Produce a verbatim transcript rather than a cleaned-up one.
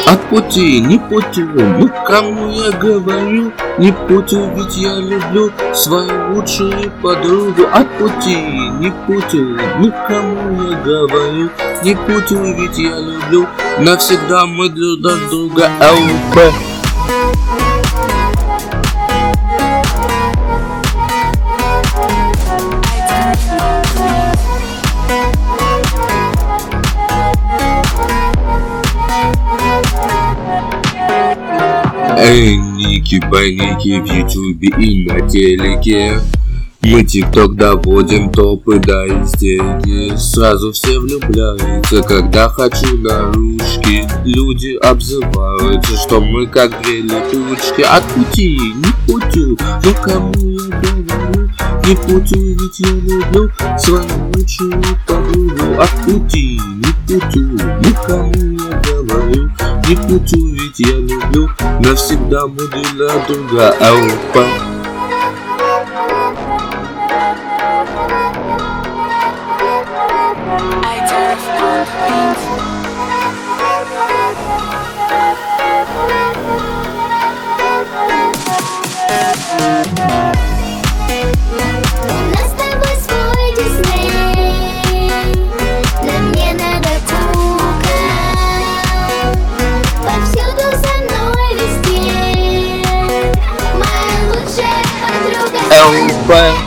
От пути не путю, ну кому я говорю, не путю, ведь я люблю свою лучшую подругу. От пути не путю, никому я говорю, не путю, ведь я люблю, навсегда мы друг друга. ЛП. Эй, ники, байники в ютубе и на телеке. Мы тикток доводим, топы до истерики. Сразу все влюбляются, когда хочу наружки. Люди обзываются, что мы как две липучки. От пути не путю, но кому я говорю, не путю, ведь я люблю свою лучшую подругу. От пути не путю, никому я говорю, не путю, ведь я люблю, навсегда мы для друга. ЛП. ЛП.